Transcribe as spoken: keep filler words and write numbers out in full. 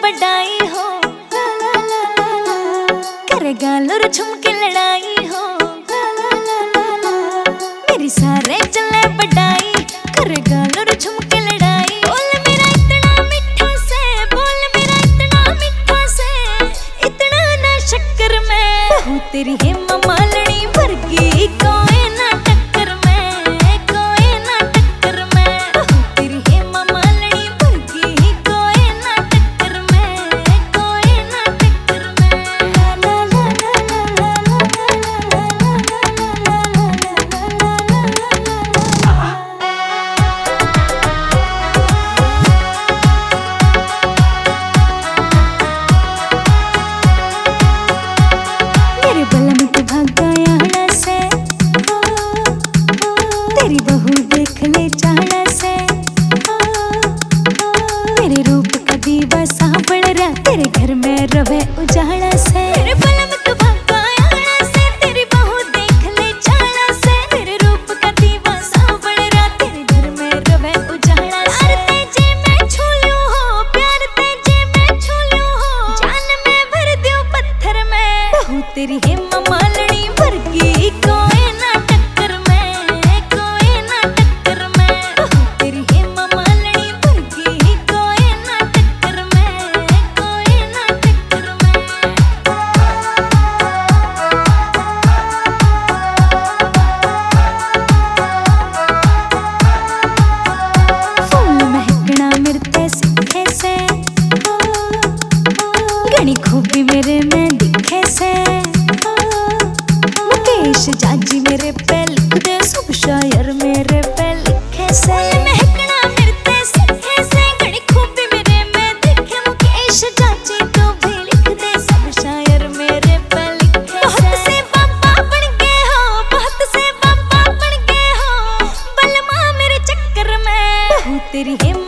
बढ़ाई हो, करेगा लुर झुमके लड़ाई हो। मेरी सारे चले बढ़ाई, करेगा लुर झुमके लड़ाई। बोल मेरा इतना मिठा से, बोल मेरा इतना मिठा से, इतना ना शक्कर में बहू तेरी हेमा मालिनी वर्गी कोई ना टक्कर में, कोई ना टक्कर में। बहू तेरी हेमा मालिनी वर्गी कोई ना टक्कर में, कोई ना टक्कर में। ला ला ला ला ला मेरे बलम तू भाग गया से, तेरी बहू देख ले चाहना से। मेरे रूप का दीवा सांवड़ रहा, तेरे घर में रवे उजाला से। मेरे बलम तू भाग गया से, तेरी बहू देख ले चाहना से। मेरे रूप का दीवा सांवड़ रहा, तेरे घर में रवे उजाला से। प्यार तेजे मैं छू लूं हो, प्यार तेजे मैं छू लूं हो, जान में भर दूं पत्थर में। बहू तेरी हेमा मालिनी वर्गी कोई ना टक्कर में, कोई ना टक्कर में। बहू तेरी हेमा मालिनी वर्गी कोई ना टक्कर में, कोई ना टक्कर में। फूल महकना मिलते सीखे से, घनी खूबी मेरे में दिखे से। मुकेश जाजी मेरे पे लिख दे, सब शायर मेरे पे लिखे से। महकना मिलते सीखे से, घनी खूबी मेरे में दिखे। मुकेश जाजी तो भी लिख दे, सब शायर मेरे पे लिखे से। बहुत से बाबा बन गए हो, बहुत से बाबा बन गए हो, बलमा मेरे चक्कर में। बहू तेरी हेमा